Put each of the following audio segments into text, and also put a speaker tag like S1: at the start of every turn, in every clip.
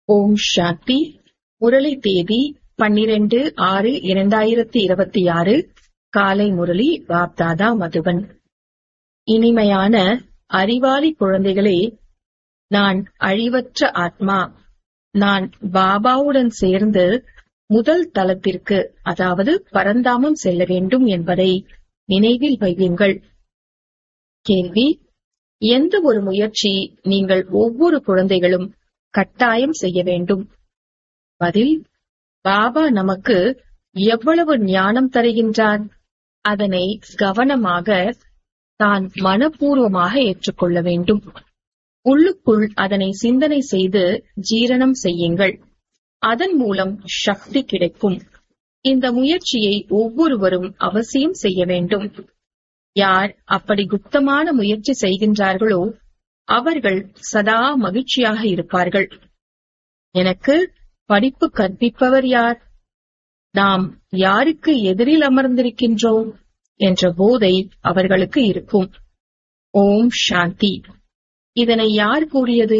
S1: ஓம் சாந்தி. முரளி தேதி 12/6/2026. காலை முரளி பாப்தாதா மதுபன். இனிமையான அறிவாளி குழந்தைகளே, நான் அழிவற்ற ஆத்மா. நான் பாபாவுடன் சேர்ந்து முதல் தலத்திற்கு, அதாவது பரந்தாமம் செல்ல வேண்டும் என்பதை நினைவில் வையுங்கள். கேள்வி: எந்த ஒரு முயற்சி நீங்கள் ஒவ்வொரு குழந்தைகளும் கட்டாயம் செய்ய வேண்டும்? பதில்: பாபா நமக்கு எவ்வளவு ஞானம் தருகின்றார், அதனை கவனமாக தான் மனப்பூர்வமாக ஏற்றுக்கொள்ள வேண்டும். உள்ளுக்குள் அதனை சிந்தனை செய்து ஜீரணம் செய்யுங்கள். அதன் மூலம் சக்தி கிடைக்கும். இந்த முயற்சியை ஒவ்வொருவரும் அவசியம் செய்ய வேண்டும். யார் அப்படி குப்தமான முயற்சி செய்கின்றார்களோ அவர்கள் சதா மகிழ்ச்சியாக இருப்பார்கள். எனக்கு படிப்பு கற்பிப்பவர் யார், நாம் யாருக்கு எதிரில் அமர்ந்திருக்கின்றோம் என்ற போதை அவர்களுக்கு இருக்கும். ஓம் சாந்தி. இதனை யார் கூறியது?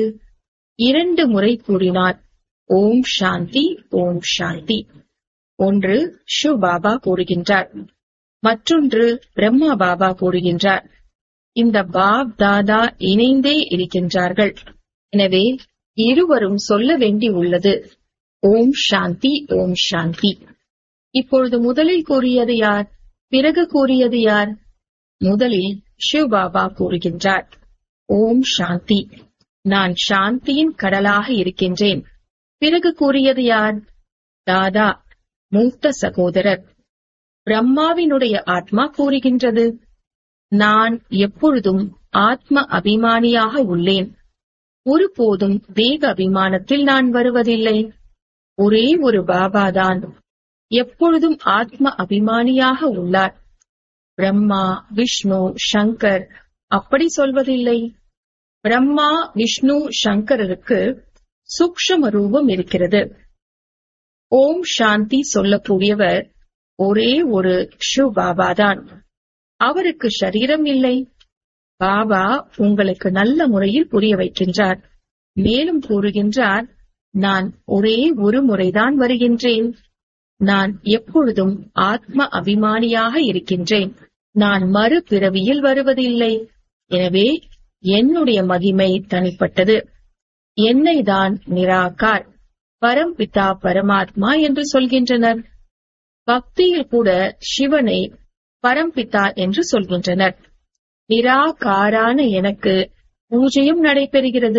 S1: 2 முறை கூறினார். ஓம் சாந்தி, ஓம் சாந்தி. ஒன்று ஷிவ் பாபா கூறுகின்றார், மற்றொன்று பிரம்மா பாபா கூறுகின்றார். இந்த பாப் தாதா இணைந்தே இருக்கின்றார்கள். எனவே இருவரும் சொல்ல வேண்டி உள்ளது. ஓம் சாந்தி, ஓம் சாந்தி. இப்பொழுது முதலில் கூறியது யார், பிறகு கூறியது யார்? முதலில் ஷிவ் பாபா கூறுகின்றார், ஓம் சாந்தி, நான் சாந்தியின் கடலாக இருக்கின்றேன். பிறகு கூறியது யார்? தாதா, மூத்த சகோதரர். பிரம்மாவினுடைய ஆத்மா கூறுகின்றது, நான் எப்பொழுதும் ஆத்ம அபிமானியாக உள்ளேன். ஒருபோதும் தேக அபிமானத்தில் நான் வருவதில்லை. ஒரே ஒரு பாபாதான் எப்பொழுதும் ஆத்ம அபிமானியாக உள்ளார். பிரம்மா, விஷ்ணு, சங்கர் அப்படி சொல்வதில்லை. பிரம்மா, விஷ்ணு, சங்கருக்கு சூக்ஷ்ம ரூபம் இருக்கிறது. ஓம் சாந்தி சொல்லக்கூடியவர் ஒரே ஒரு ஷிவ் பாபாதான். அவருக்கு சரீரம் இல்லை. பாபா உங்களுக்கு நல்ல முறையில் புரிய வைக்கின்றார். மேலும் கூறுகின்றார், நான் ஒரே ஒரு முறைதான் வருகின்றேன். நான் எப்பொழுதும் ஆத்ம அபிமானியாக இருக்கின்றேன். நான் மறுபிறவியில் வருவதில்லை. எனவே என்னுடைய மகிமை தனிப்பட்டது. என்னை தான் நிராகார், பரம்பிதா பரமாத்மா என்று சொல்கின்றனர். பக்தியில் கூட சிவனை பரம்பிதா என்று சொல்கின்றனர். நிராகாரான எனக்கு பூஜையும் நடைபெறுகிறது.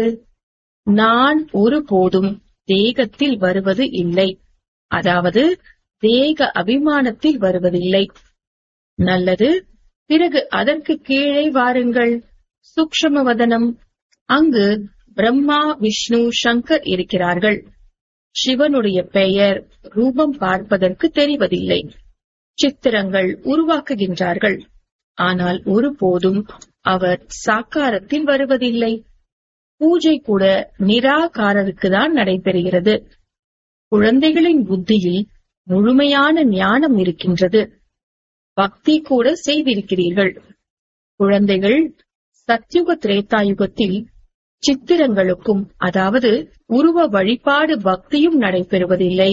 S1: நான் ஒருபோதும் தேகத்தில் வருவது இல்லை, அதாவது தேக அபிமானத்தில் வருவதில்லை. நல்லது. பிறகு அதற்கு கீழே வாருங்கள். சூக்ஷ்ம வதனம். அங்கு பிரம்மா, விஷ்ணு, சங்கர் இருக்கிறார்கள். சிவனுடைய பெயர், ரூபம் பார்ப்பதற்கு தெரிவதில்லை. சித்திரங்கள் உருவாக்குகின்றார்கள். ஆனால் ஒருபோதும் அவர் சாக்காரத்தில் வருவதில்லை. பூஜை கூட நிராகாரருக்குதான் நடைபெறுகிறது. குழந்தைகளின் புத்தியில் முழுமையான ஞானம் இருக்கின்றது. பக்தி கூட செய்திருக்கிறீர்கள். குழந்தைகள் சத்யுக திரேதாயுகத்தில் சித்திரங்களுக்கும், அதாவது உருவ வழிபாடு பக்தியும் நடைபெறுவதில்லை.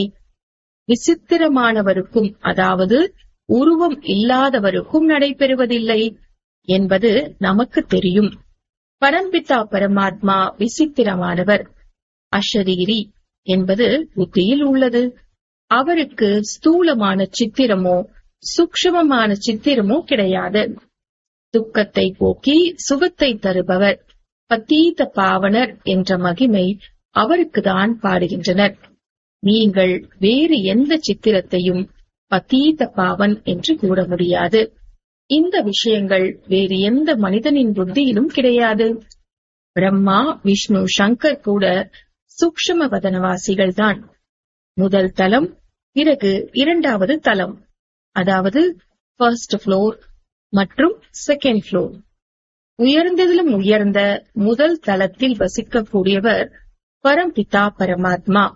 S1: விசித்திரமானவருக்கும், அதாவது உருவம் இல்லாதவருக்கும் நடைபெறுவதில்லை என்பது நமக்கு தெரியும். பரம்பிதா பரமாத்மா விசித்திரமானவர், அஷரீரி என்பது புத்தியில் உள்ளது. அவருக்கு ஸ்தூலமான சித்திரமோ சூக்ஷ்மமான சித்திரமோ கிடையாது. துக்கத்தை போக்கி சுகத்தை தருபவர், பதீத பாவனர் என்ற மகிமை அவருக்குதான் பாடுகின்றனர். நீங்கள் வேறு எந்த சித்திரத்தையும் பதீத பாவன் என்று கூற முடியாது. இந்த விஷயங்கள் வேறு எந்த மனிதனின் புத்தியிலும் கிடையாது. பிரம்மா, விஷ்ணு, சங்கர் கூட சூக்ஷ்ம வதனவாசிகள் தான். முதல் தலம், பிறகு 2வது தலம், அதாவது ஃபர்ஸ்ட் ஃப்ளோர் மற்றும் செகண்ட் ஃப்ளோர். உயர்ந்ததிலும் உயர்ந்த முதல் தலத்தில் வசிக்கக்கூடியவர் பரம்பிதா பரமாத்மா.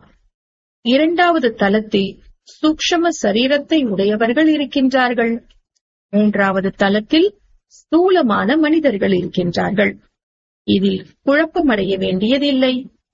S1: 2வது தலத்தில் சூக்ஷ்ம சரீரத்தை உடையவர்கள் இருக்கின்றார்கள். 3வது தலத்தில் ஸ்தூலமான மனிதர்கள் இருக்கின்றார்கள். இதில் குழப்பமடைய வேண்டியதில்லை.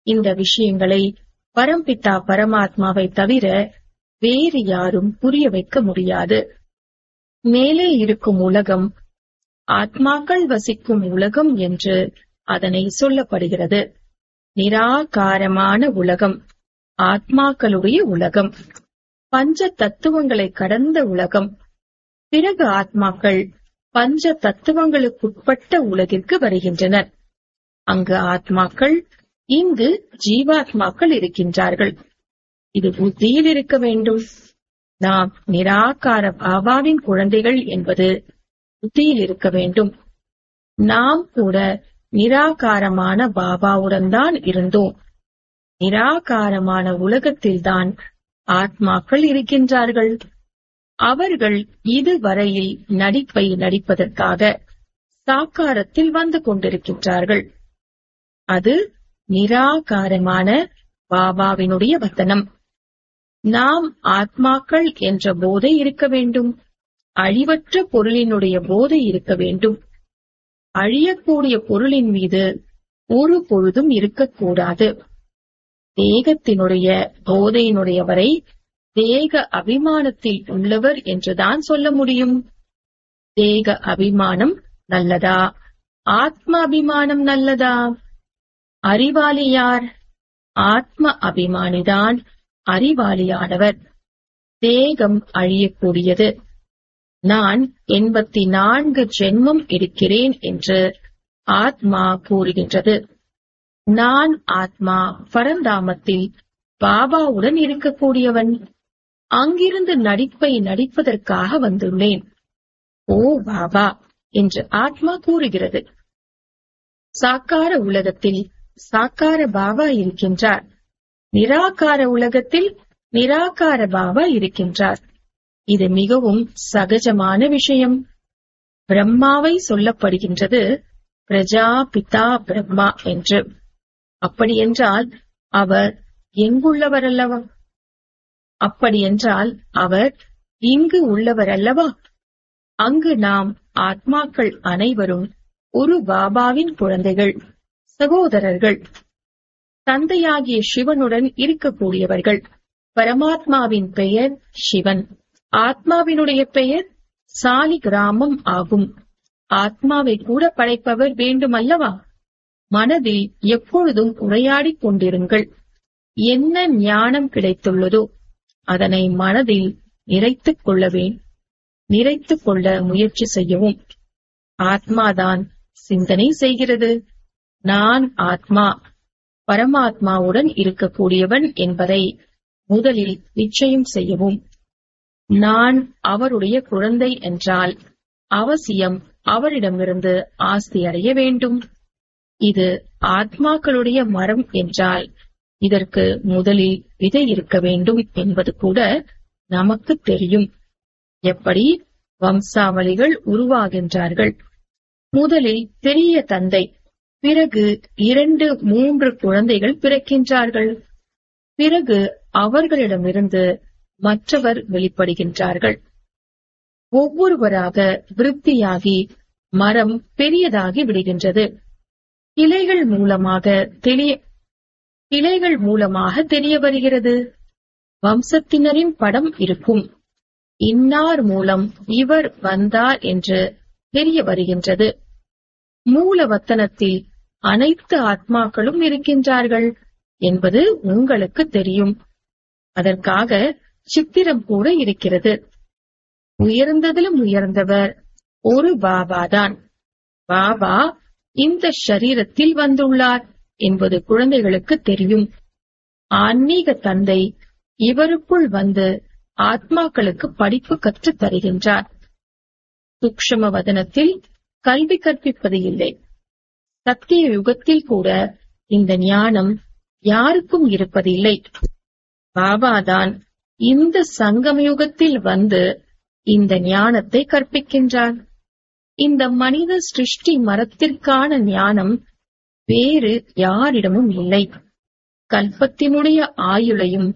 S1: இந்த விஷயங்களை பரம்பிதா பரமாத்மாவை தவிர வேறு யாரும் புரிய வைக்க முடியாது. மேலே இருக்கும் உலகம் ஆத்மாக்கள் வசிக்கும் உலகம் என்று அதனை சொல்லப்படுகிறது. நிராகாரமான உலகம் ஆத்மாக்களுடைய உலகம், பஞ்ச தத்துவங்களை கடந்த உலகம். பிறகு ஆத்மாக்கள் பஞ்ச தத்துவங்களுக்குட்பட்ட உலகிற்கு வருகின்றனர். அங்கு ஆத்மாக்கள், இங்கு ஜீவாத்மாக்கள் இருக்கின்றார்கள். இது புத்தியில் இருக்க வேண்டும். நாம் நிராகார பாபாவின் குழந்தைகள் என்பது புத்தியில் இருக்க வேண்டும். நாம் கூட நிராகாரமான பாபாவுடன் தான் இருந்தோம். நிராகாரமான உலகத்தில்தான் ஆத்மாக்கள் இருக்கின்றார்கள். அவர்கள் இதுவரையில் நடிப்பை நடிப்பதற்காக சாக்காரத்தில் வந்து கொண்டிருக்கின்றார்கள். அது நிராகாரமான பாபாவினுடைய வதனம். நாம் ஆத்மாக்கள் என்ற போதை இருக்க வேண்டும். அழிவற்ற பொருளினுடைய போதை இருக்க வேண்டும். அழியக்கூடிய பொருளின் மீது ஒரு பொழுதும் இருக்கக்கூடாது. தேகத்தினுடைய போதையினுடையவரை தேக அபிமானத்தில் உள்ளவர் என்றுதான் சொல்ல முடியும். தேக அபிமானம் நல்லதா, ஆத்ம அபிமானம் நல்லதா? அறிவாளி யார்? ஆத்ம அபிமானிதான் அறிவாளியானவர். தேகம் அழியக்கூடியது. நான் 84 ஜென்மம் இருக்கிறேன் என்று ஆத்மா கூறுகின்றது. நான் ஆத்மா பரந்தாமத்தில் பாபாவுடன் இருக்கக்கூடியவன். அங்கிருந்து நடிப்பை நடிப்பதற்காக வந்துள்ளேன். ஓ பாபா என்று ஆத்மா கூறுகிறது. சாக்கார உலகத்தில் சாக்கார பாபா இருக்கின்றார். நிராகார உலகத்தில் நிராகார பாபா இருக்கின்றார். இது மிகவும் சகஜமான விஷயம். பிரம்மாவை சொல்லப்படுகின்றது பிரஜாபிதா பிரம்மா என்று. அப்படியென்றால் அவர் எங்குள்ளவர் அல்லவா? அப்படியென்றால் அவர் இங்கு உள்ளவர் அல்லவா? அங்கு நாம் ஆத்மாக்கள் அனைவரும் ஒரு பாபாவின் குழந்தைகள், சகோதரர்கள். தந்தையாகிய சிவனுடன் இருக்கக்கூடியவர்கள். பரமாத்மாவின் பெயர் சிவன். ஆத்மாவினுடைய பெயர் சாலிகிராமம் ஆகும். ஆத்மாவை கூட படைப்பவர் வேண்டும் அல்லவா? மனதில் எப்பொழுதும் உரையாடிக் கொண்டிருங்கள். என்ன ஞானம் கிடைத்துள்ளதோ அதனை மனதில் நிறைத்துக் கொள்ள முயற்சி செய்யவும். ஆத்மாதான் சிந்தனை செய்கிறது. நான் ஆத்மா பரமாத்மாவுடன் இருக்கக்கூடியவன் என்பதை முதலில் நிச்சயம் செய்யவும். நான் அவருடைய குழந்தை என்றால் அவசியம் அவரிடமிருந்து ஆஸ்தி அடைய வேண்டும். இது ஆத்மாக்களுடைய மரம் என்றால் இதற்கு முதலில் விதை இருக்க வேண்டும் என்பது கூட நமக்கு தெரியும். எப்படி வம்சாவளிகள் உருவாகின்றார்கள்? முதலில் பெரிய தந்தை, பிறகு 2, 3 குழந்தைகள் பிறக்கின்றார்கள். பிறகு அவர்களிடமிருந்து மற்றவர் வெளிப்படுகின்றார்கள். ஒவ்வொருவராக விருத்தியாகி மரம் பெரியதாகி விடுகின்றது. கிளைகள் மூலமாக தெரிய வருகிறது. வம்சத்தினரின் படம் இருக்கும். இன்னார் மூலம் இவர் வந்தார் என்று தெரிய வருகின்றது. மூலவத்தனத்தில் அனைத்து ஆத்மாக்களும் இருக்கின்றார்கள் என்பது உங்களுக்கு தெரியும். அதற்காக சித்திரம் கூட இருக்கிறது. உயர்ந்ததிலும் உயர்ந்தவர் ஒரு பாபாதான். பாபா இந்த ஷரீரத்தில் வந்துள்ளார் என்பது குழந்தைகளுக்கு தெரியும். ஆன்மீக தந்தை இவருக்குள் வந்து ஆத்மாக்களுக்கு படிப்பு கற்றுத் தருகின்றார். சூக்ஷ்ம வதனத்தில் கல்வி கற்பிப்பது இல்லை. சத்திய யுகத்தில் கூட இந்த ஞானம் யாருக்கும் இருப்பதில்லை. பாபாதான் இந்த சங்கம யுகத்தில் வந்து இந்த ஞானத்தை கற்பிக்கின்றார். இந்த மனித சிருஷ்டி மரத்திற்கான ஞானம் வேறு யாரிடமும் இல்லை. கல்பத்தினுடைய ஆயுளையும்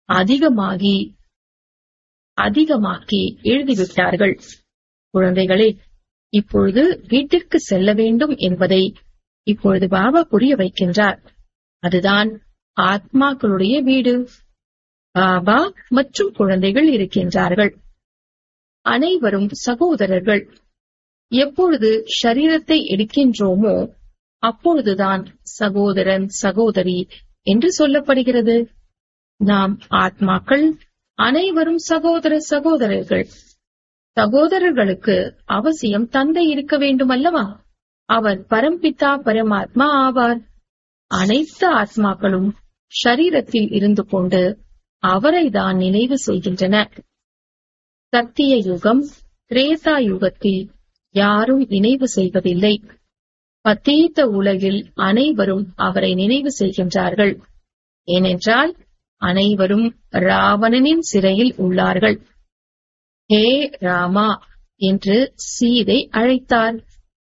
S1: அதிகமாக்கி எழுதிவிட்டார்கள். குழந்தைகளே, இப்பொழுது வீட்டிற்கு செல்ல வேண்டும் என்பதை இப்பொழுது பாபா புரிய வைக்கின்றார். அதுதான் ஆத்மாக்களுடைய வீடு. பாபா மற்றும் குழந்தைகள் இருக்கின்றார்கள். அனைவரும் சகோதரர்கள். எப்பொழுது ஷரீரத்தை எடுக்கின்றோமோ அப்பொழுதுதான் சகோதரன் சகோதரி என்று சொல்லப்படுகிறது. நாம் ஆத்மாக்கள் அனைவரும் சகோதர சகோதரர்கள். சகோதரர்களுக்கு அவசியம் தந்தை இருக்க வேண்டும் அல்லவா? அவர் பரம்பிதா பரமாத்மா ஆவார். அனைத்து ஆத்மாக்களும் ஷரீரத்தில் இருந்து கொண்டு அவரை தான் நினைவு செய்கின்றன. சத்திய யுகம், திரேதா யுகத்தில் யாரும் நினைவு செய்வதில்லை. பத்தீத்த உலகில் அனைவரும் அவரை நினைவு செய்கின்றார்கள். ஏனென்றால் அனைவரும் ராவணனின் சிறையில் உள்ளார்கள். ஹே ராமா என்று சீதை அழைத்தார்.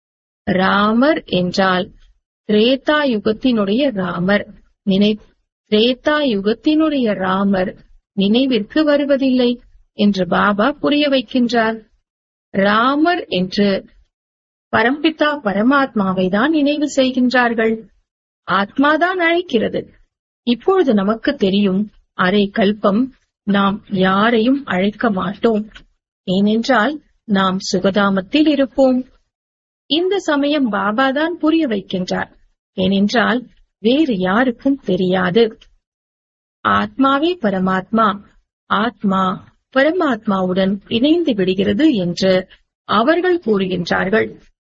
S1: ராமர் என்றால் திரேதா யுகத்தினுடைய ராமர். திரேதா யுகத்தினுடைய ராமர் நினைவிற்கு வருவதில்லை என்று பாபா புரிய வைக்கின்றார். ராமர் என்று பரம்பிதா பரமாத்மாவை தான் நினைவு செய்கின்றார்கள். ஆத்மாதான் அழைக்கிறது. இப்பொழுது நமக்கு தெரியும், அரை கல்பம் நாம் யாரையும் அழைக்க மாட்டோம். ஏனென்றால் நாம் சுகதாமத்தில் இருப்போம். இந்த சமயம் பாபாதான் புரிய வைக்கின்றார். ஏனென்றால் வேறு யாருக்கும் தெரியாது. ஆத்மாவே பரமாத்மா, ஆத்மா பரமாத்மாவுடன் இணைந்து விடுகிறது என்று அவர்கள் கூறுகின்றார்கள்.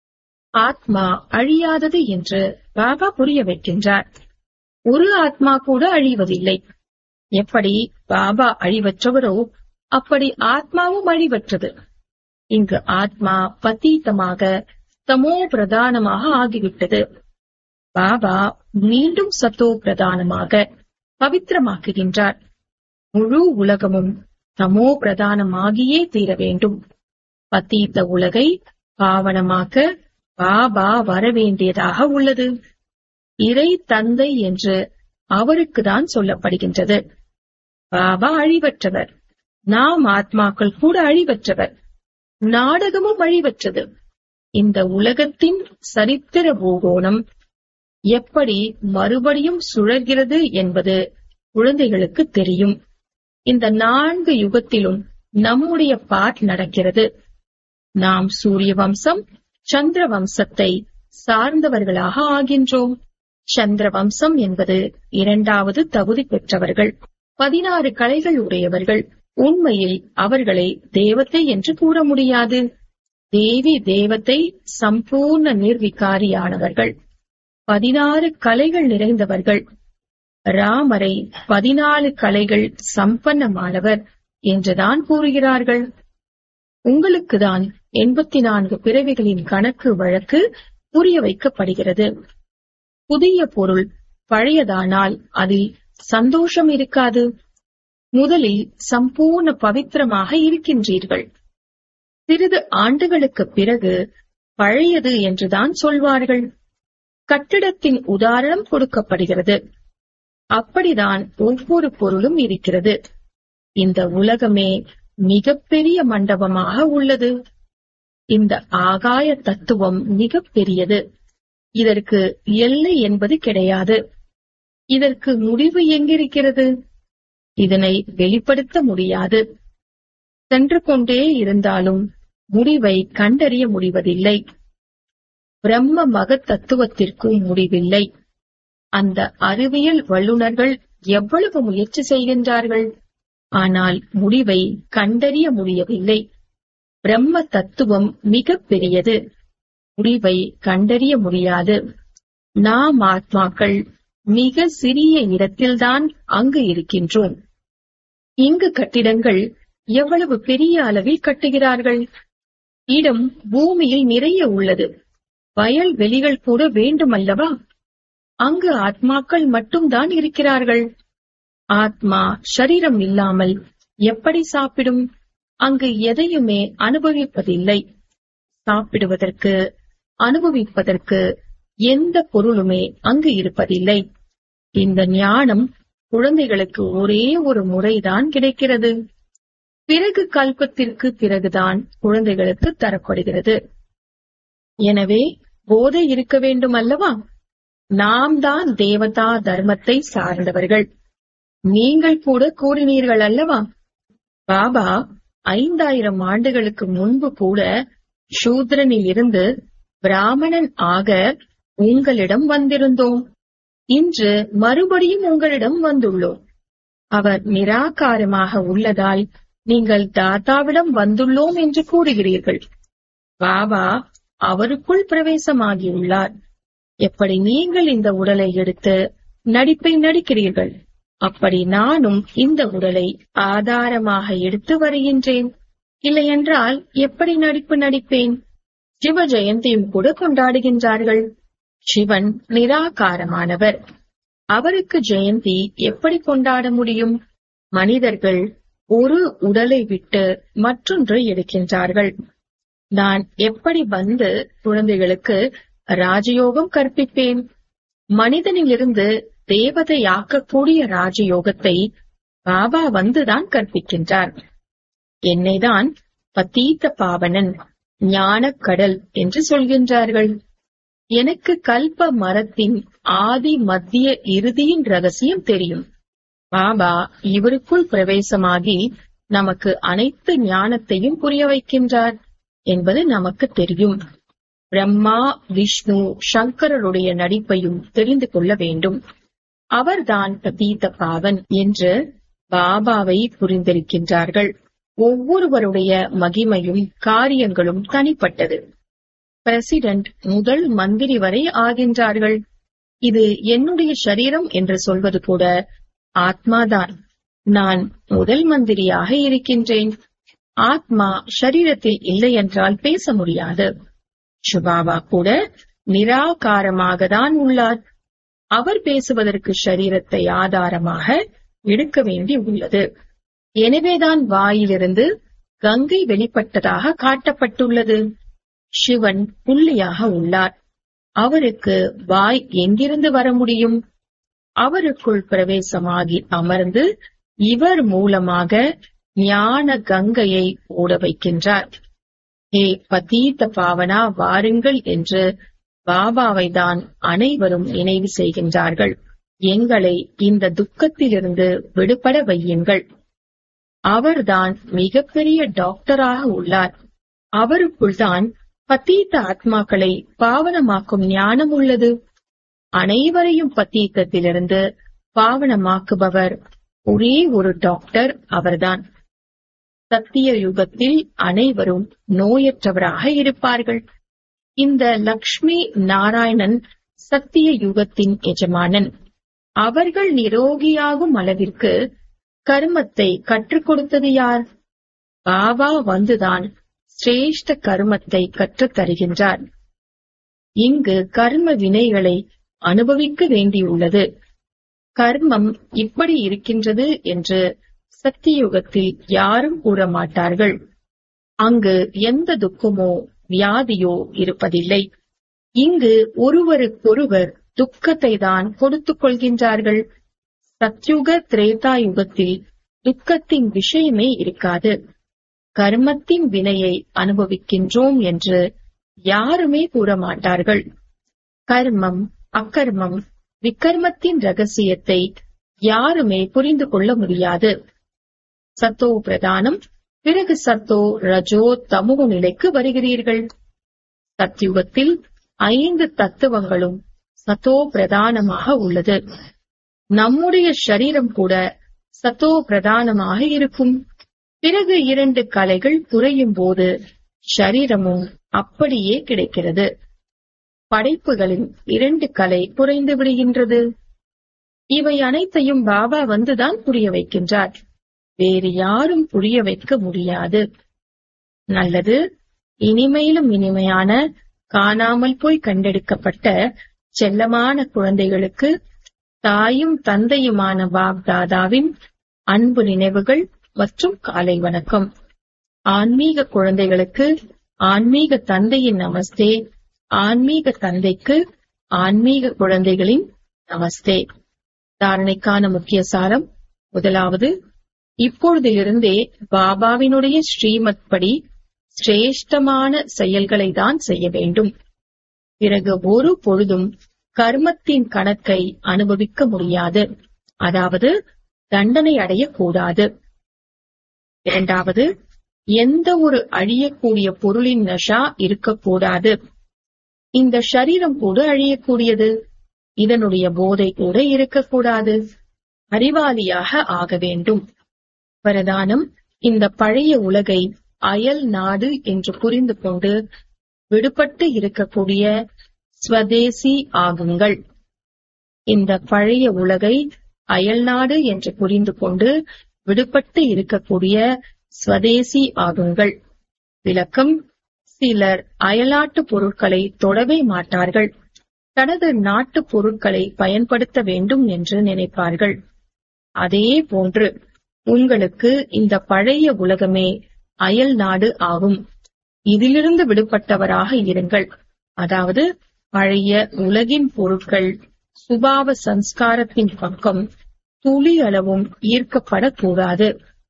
S1: ஆத்மா அழியாதது என்று பாபா புரிய வைக்கின்றார். ஒரு ஆத்மா கூட அழிவதில்லை. எப்படி பாபா அழிவற்றவரோ அப்படி ஆத்மாவும் அழிவற்றது. இங்கு ஆத்மா பத்தீத்தமாக தமோ பிரதானமாக ஆகிவிட்டது. பாபா மீண்டும் சத்தோ பிரதானமாக பவித்திரமாக்குகின்றார். முழு உலகமும் தமோ பிரதானமாகியே தீர வேண்டும். பத்தீத்த உலகை பாவனமாக்க பாபா வரவேண்டியதாக உள்ளது. இறை தந்தை என்று அவருக்குதான் சொல்லப்படுகின்றது. பாபா அழிவற்றவர். நாம் ஆத்மாக்கள் கூட அழிவற்றவர். நாடகமும் அழிவற்றது. இந்த உலகத்தின் சரித்திர பூகோணம் எப்படி மறுபடியும் சுழல்கிறது என்பது குழந்தைகளுக்கு தெரியும். இந்த 4 யுகத்திலும் நம்முடைய பாட் நடக்கிறது. நாம் சூரிய வம்சம், சந்திர வம்சத்தை சார்ந்தவர்களாக ஆகின்றோம். சந்திர வம்சம் என்பது 2வது தகுதி பெற்றவர்கள், 16 கலைகள் உடையவர்கள். உண்மையில் அவர்களை தேவதை என்று கூற முடியாது. தேவி தேவதை சம்பூர்ண நிர்விகாரியானவர்கள், 16 கலைகள் நிறைந்தவர்கள். ராமரை 14 கலைகள் சம்பன்னமானவர் என்றுதான் கூறுகிறார்கள். உங்களுக்குதான் 84 பிறவிகளின் கணக்கு வழக்கு புரிய வைக்கப்படுகிறது. புதிய பொருள் பழையதானால் அதில் சந்தோஷம் இருக்காது. முதலில் சம்பூர்ண பவித்திரமாக இருக்கின்றீர்கள். சிறிது ஆண்டுகளுக்கு பிறகு பழையது என்றுதான் சொல்வார்கள். கட்டிடத்தின் உதாரணம் கொடுக்கப்படுகிறது. அப்படிதான் ஒவ்வொரு பொருளும் இருக்கிறது. இந்த உலகமே மிகப்பெரிய மண்டபமாக உள்ளது. இந்த ஆகாய தத்துவம் மிகப்பெரியது. இதற்கு எல்லை என்பது கிடையாது. இதற்கு முடிவு எங்கிருக்கிறது? இதனை வெளிப்படுத்த முடியாது. சென்று கொண்டே இருந்தாலும் முடிவை கண்டறிய முடிவதில்லை. பிரம்ம மகத் தத்துவத்திற்கும் முடிவில்லை. அந்த அறிவியல் வல்லுநர்கள் எவ்வளவு முயற்சி செய்கின்றார்கள், ஆனால் முடிவை கண்டறிய முடியவில்லை. பிரம்ம தத்துவம் மிக பெரியது. முடிவை கண்டறிய முடியாது. நாம் ஆத்மாக்கள் மிக சிறிய இடத்தில்தான் அங்கு இருக்கின்றோம். இங்கு கட்டிடங்கள் எவ்வளவு பெரிய அளவில் கட்டுகிறார்கள். இடம் பூமியில் நிறைய உள்ளது. வயல்வெளிகள் கூட வேண்டுமல்லவா? அங்கு ஆத்மாக்கள் மட்டும்தான் இருக்கிறார்கள். ஆத்மா ஷரீரம் இல்லாமல் எப்படி சாப்பிடும்? அங்கு எதையுமே அனுபவிப்பதில்லை. சாப்பிடுவதற்கு, அனுபவிப்பதற்கு எந்த பொருளுமே அங்கு இருப்பதில்லை. இந்த ஞானம் குழந்தைகளுக்கு ஒரே ஒரு முறைதான் கிடைக்கிறது. பிறகு கல்பத்திற்கு பிறகுதான் குழந்தைகளுக்கு தரப்படுகிறது. எனவே போதை இருக்க வேண்டும் அல்லவா? நாம் தான் தேவதா தர்மத்தை சார்ந்தவர்கள். நீங்கள் கூட கூறினீர்கள் அல்லவா? பாபா 5000 ஆண்டுகளுக்கு முன்பு கூட சூத்ரனில் இருந்து பிராமணன் ஆக உங்களிடம் வந்திருந்தோம். இன்று மறுபடியும் உங்களிடம் வந்துள்ளோம். அவர் நிராகாரமாக உள்ளதால் நீங்கள் தாத்தாவிடம் வந்துள்ளோம் என்று கூறுகிறீர்கள். பாபா அவருக்குள் பிரவேசமாகியுள்ளார். எப்படி நீங்கள் இந்த உடலை எடுத்து நடிப்பை நடிக்கிறீர்கள், அப்படி நானும் இந்த உடலை ஆதாரமாக எடுத்து வருகின்றேன். இல்லையென்றால் எப்படி நடிப்பு நடிப்பேன்? சிவ ஜெயந்தியும் கூட கொண்டாடுகின்றார்கள். சிவன் நிராகாரமானவர். அவருக்கு ஜெயந்தி எப்படி கொண்டாட முடியும்? மனிதர்கள் ஒரு உடலை விட்டு மற்றொன்றை எடுக்கின்றார்கள். நான் எப்படி வந்து குழந்தைகளுக்கு ராஜயோகம் கற்பிப்பேன்? மனிதனிலிருந்து தேவதையாக்கக்கூடிய ராஜயோகத்தை பாபா வந்துதான் கற்பிக்கின்றார். என்னைதான் பதீத்த பாவனன், ஞானக்கடல் என்று சொல்கின்றார்கள். எனக்கு கல்ப மரத்தின் ஆதி மத்திய இறுதியின் ரகசியம் தெரியும். பாபா இவருக்குள் பிரவேசமாகி நமக்கு அனைத்து ஞானத்தையும் புரிய வைக்கின்றார் என்பது நமக்கு தெரியும். பிரம்மா, விஷ்ணு, சங்கரருடைய நடிப்பையும் தெரிந்து கொள்ள வேண்டும். அவர்தான் பதீத்த பாவன் என்று பாபாவை புரிந்திருக்கின்றார்கள். ஒவ்வொருவருடைய மகிமையும் காரியங்களும் தனிப்பட்டது. பிரசிடென்ட் முதல் மந்திரி வரை ஆகின்றார்கள். இது என்னுடைய சரீரம் என்று சொல்வது கூட ஆத்மாதான். நான் முதல் மந்திரியாக இருக்கின்றேன். ஆத்மா சரீரத்தில் இல்லை என்றால் பேச முடியாது. சுபாவா கூட நிராகாரமாக தான் உள்ளார். அவர் பேசுவதற்கு சரீரத்தை ஆதாரமாக எடுக்க வேண்டி உள்ளது. எனவேதான் வாயிலிருந்து கங்கை வெளிப்பட்டதாக காட்டப்பட்டுள்ளது. சிவன் புள்ளியாக உள்ளார். அவருக்கு வாய் எங்கிருந்து வர முடியும்? அவருக்குள் பிரவேசமாகி அமர்ந்து இவர் மூலமாக ஞான கங்கையை ஓட வைக்கின்றார். ஹே பதீத்த பாவனா, வாருங்கள் என்று பாபாவை தான் அனைவரும் நினைவு செய்கின்றார்கள். எங்களை இந்த துக்கத்திலிருந்து விடுபட வையுங்கள். அவர்தான் மிகப்பெரிய டாக்டராக உள்ளார். அவருக்குள் தான் பதீத்த ஆத்மாக்களை பாவனமாக்கும் ஞானம் உள்ளது. அனைவரையும் பதீத்தத்திலிருந்து பாவனமாக்குபவர் ஒரே ஒரு டாக்டர் அவர்தான். சத்திய யுகத்தில் அனைவரும் நோயற்றவராக இருப்பார்கள். இந்த லக்ஷ்மி நாராயணன் சத்திய யுகத்தின் எஜமானன். அவர்கள் நிரோகியாகும் அளவிற்கு கர்மத்தை கற்றுக் கொடுத்தது யார்? பாபா வந்துதான் சிரேஷ்ட கர்மத்தை கற்றுத் தருகின்றார். இங்கு கர்ம வினைகளை அனுபவிக்க வேண்டியுள்ளது. கர்மம் இப்படி இருக்கின்றது என்று சத்தியுகத்தில் யாரும் கூற மாட்டார்கள். அங்கு எந்த துக்கமோ வியாதியோ இருப்பதில்லை. இங்கு ஒருவருக்கொருவர் துக்கத்தை தான் கொடுத்துக் கொள்கின்றார்கள். சத்யுக திரேதா யுகத்தில் துக்கத்தின் விஷயமே இருக்காது. கர்மத்தின் வினையை அனுபவிக்கின்றோம் என்று யாருமே கூற மாட்டார்கள். கர்மம், அக்கர்மம், விக்கர்மத்தின் ரகசியத்தை யாருமே புரிந்து கொள்ள முடியாது. சத்தோ பிரதானம், பிறகு சத்தோ ரஜோ தமோ நிலைக்கு வருகிறீர்கள். சத்யுகத்தில் 5 தத்துவங்களும் சத்தோ பிரதானமாக உள்ளது. நம்முடைய சரீரம் கூட சத்தோ பிரதானமாக இருக்கும். பிறகு 2 கலைகள் குறையும் போது சரீரமும் அப்படியே கிடைக்கிறது. படைப்புகளின் 2 கலை குறைந்து விடுகின்றது. இவை அனைத்தையும் பாபா வந்துதான் புரிய வைக்கின்றார். வேறு யாரும் புரிய வைக்க முடியாது. நல்லது. இனிமையிலும் இனிமையான காணாமல் போய் கண்டெடுக்கப்பட்ட செல்லமான குழந்தைகளுக்கு தாயும் தந்தையுமான பாப்தாதாவின் அன்பு நினைவுகள் மற்றும் காலை வணக்கம். ஆன்மீக குழந்தைகளுக்கு ஆன்மீக தந்தையின் நமஸ்தே. ஆன்மீக தந்தைக்கு ஆன்மீக குழந்தைகளின் நமஸ்தே. தாரணைக்கான முக்கிய சாரம். முதலாவது, இப்பொழுதிலிருந்தே பாபாவினுடைய ஸ்ரீமத் படி சிரேஷ்டமான செயல்களை தான் செய்ய வேண்டும். பிறகு ஒரு பொழுதும் கர்மத்தின் கணக்கை அனுபவிக்க முடியாது, அதாவது தண்டனை அடையக்கூடாது. இரண்டாவது, எந்த ஒரு அழியக்கூடிய பொருளின் நஷா இருக்கக்கூடாது. இந்த சரீரம் கூட அழியக்கூடியது, இதனுடைய போதை கூட இருக்கக்கூடாது. அறிவாளியாக ஆக வேண்டும். வரதானம்: இந்த பழைய உலகை அயல் நாடு என்று புரிந்து கொண்டு விடுபட்டு இருக்கக்கூடிய ஸ்வதேசி ஆகுங்கள். இந்த பழைய உலகை அயல்நாடு என்று புரிந்து கொண்டு விடுபட்டு இருக்கக்கூடிய ஸ்வதேசி ஆகுங்கள். விளக்கம்: சிலர் அயல்நாட்டு பொருட்களை தொடவே மாட்டார்கள். தனது நாட்டு பொருட்களை பயன்படுத்த வேண்டும் என்று நினைப்பார்கள். அதே போன்று உங்களுக்கு இந்த பழைய உலகமே அயல் நாடு ஆகும். இதிலிருந்து விடுபட்டவராக இருங்கள். அதாவது பழைய உலகின் பொருட்கள் சுபாவ சம்ஸ்காரத்தின் பக்கம் துளி அளவும் ஈர்க்கப்படக்கூடாது.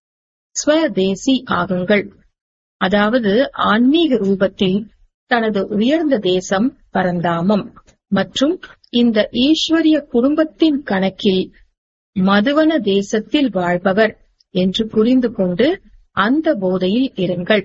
S1: ஸ்வதேசி ஆகுங்கள். அதாவது ஆன்மீக ரூபத்தில் தனது உயர்ந்த தேசம் பரந்தாமம் மற்றும் இந்த ஈஸ்வரிய குடும்பத்தின் கணக்கில் மதுவன தேசத்தில் வாழ்பவர் என்று புரிந்து கொண்டு அந்த போதையில் இருங்கள்.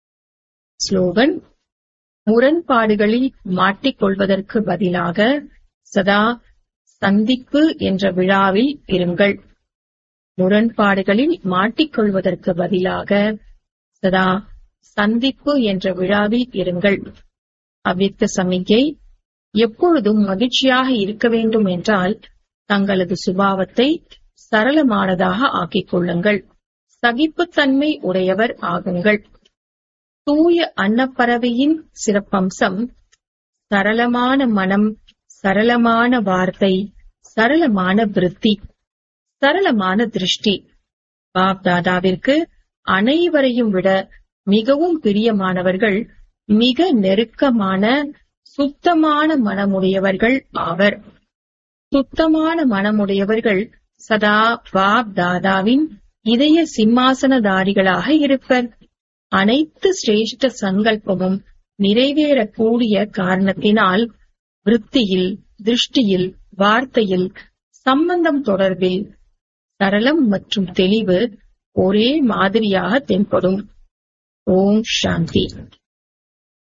S1: ஸ்லோகன்: முரண்பாடுகளில் மாட்டிக்கொள்வதற்கு பதிலாக சதா சந்திப்பு என்ற விழாவில் இருங்கள். முரண்பாடுகளில் மாட்டிக்கொள்வதற்கு பதிலாக சதா சந்திப்பு என்ற விழாவில் இருங்கள். அவ்வியக்த சமிக்கை: எப்பொழுதும் மகிழ்ச்சியாக இருக்க வேண்டும் என்றால் தங்களது சுபாவத்தை சரளமானதாக ஆக்கிக் கொள்ளுங்கள். சகிப்புத்தன்மை உடையவர் ஆகுங்கள். தூய அன்னப்பறவையின் சிறப்பம்சம் சரளமான மனம், சரளமான வார்த்தை, சரளமான விருத்தி, சரளமான திருஷ்டி. பாப்தாதாவிற்கு அனைவரையும் விட மிகவும் பிரியமானவர்கள் மிக நெருக்கமான சுத்தமான மனமுடையவர்கள் ஆவர். சுத்தமான மனமுடையவர்கள் சதா பாப்தாதாவின் இதய சிம்மாசனதாரிகளாக இருப்பர். அனைத்து சிரேஷ்ட சங்கல்பமும் நிறைவேறக்கூடிய காரணத்தினால் விருத்தியில், திருஷ்டியில், வார்த்தையில், சம்பந்தம் தொடர்பில் சரளம் மற்றும் தெளிவு ஒரே மாதிரியாக தென்படும். ஓம் சாந்தி.